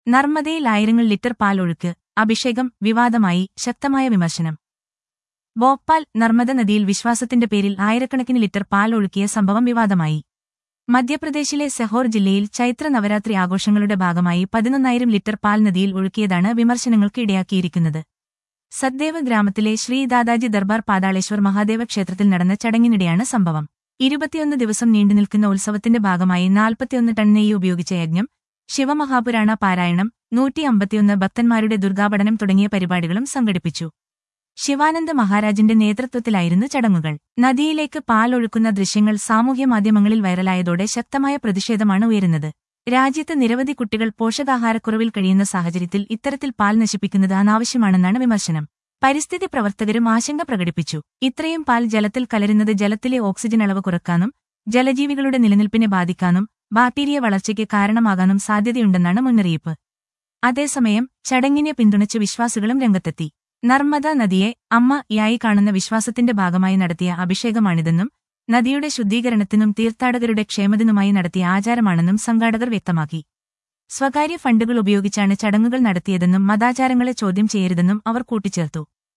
നർമ്മദയിൽ ആയിരങ്ങൾ ലിറ്റർ പാൽ ഒഴുക്ക് അഭിഷേകം വിവാദമായി ശക്തമായ വിമർശനം. ഭോപ്പാൽ നർമ്മദ നദിയിൽ വിശ്വാസത്തിന്റെ പേരിൽ ആയിരക്കണക്കിന് ലിറ്റർ പാൽ ഒഴുക്കിയ സംഭവം വിവാദമായി. മധ്യപ്രദേശിലെ സെഹോർ ജില്ലയിൽ ചൈത്ര നവരാത്രി ആഘോഷങ്ങളുടെ ഭാഗമായി 11,000 ലിറ്റർ പാൽ നദിയിൽ ഒഴുക്കിയതാണ് വിമർശനങ്ങൾക്ക് ഇടയാക്കിയിരിക്കുന്നത്. സദ്ദേവ് ഗ്രാമത്തിലെ ശ്രീ ദാദാജി ദർബാർ പാതാളേശ്വർ മഹാദേവ ക്ഷേത്രത്തിൽ നടന്ന ചടങ്ങിനിടെയാണ് സംഭവം. 21 ദിവസം നീണ്ടുനിൽക്കുന്ന ഉത്സവത്തിന്റെ ഭാഗമായി 41 ടൺ നെയ്യ് ഉപയോഗിച്ച യജ്ഞം, ശിവമഹാപുരാണ പാരായണം, 151 ഭക്തന്മാരുടെ ദുർഗാപഠനം തുടങ്ങിയ പരിപാടികളും സംഘടിപ്പിച്ചു. ശിവാനന്ദ മഹാരാജിന്റെ നേതൃത്വത്തിലായിരുന്നു ചടങ്ങുകൾ. നദിയിലേക്ക് പാൽ ഒഴുക്കുന്ന ദൃശ്യങ്ങൾ സാമൂഹ്യമാധ്യമങ്ങളിൽ വൈറലായതോടെ ശക്തമായ പ്രതിഷേധമാണ് ഉയരുന്നത്. രാജ്യത്ത് നിരവധി കുട്ടികൾ പോഷകാഹാരക്കുറവിൽ കഴിയുന്ന സാഹചര്യത്തിൽ ഇത്തരത്തിൽ പാൽ നശിപ്പിക്കുന്നത് അനാവശ്യമാണെന്നാണ് വിമർശനം. പരിസ്ഥിതി പ്രവർത്തകരും ആശങ്ക പ്രകടിപ്പിച്ചു. ഇത്രയും പാൽ ജലത്തിൽ കലരുന്നത് ജലത്തിലെ ഓക്സിജൻ അളവ് കുറക്കാനും ജലജീവികളുടെ നിലനിൽപ്പിനെ ബാധിക്കാനും ബാക്ടീരിയ വളർച്ചയ്ക്ക് കാരണമാകാനും സാധ്യതയുണ്ടെന്നാണ് മുന്നറിയിപ്പ്. അതേസമയം ചടങ്ങിനെ പിന്തുണച്ച് വിശ്വാസികളും രംഗത്തെത്തി. നർമ്മദ നദിയെ അമ്മയായി കാണുന്ന വിശ്വാസത്തിന്റെ ഭാഗമായി നടത്തിയ അഭിഷേകമാണിതെന്നും നദിയുടെ ശുദ്ധീകരണത്തിനും തീർത്ഥാടകരുടെ ക്ഷേമത്തിനുമായി നടത്തിയ ആചാരമാണെന്നും സംഘാടകർ വ്യക്തമാക്കി. സ്വകാര്യ ഫണ്ടുകൾ ഉപയോഗിച്ചാണ് ചടങ്ങുകൾ നടത്തിയതെന്നും മതാചാരങ്ങളെ ചോദ്യം ചെയ്യരുതെന്നും അവർ കൂട്ടിച്ചേർത്തു.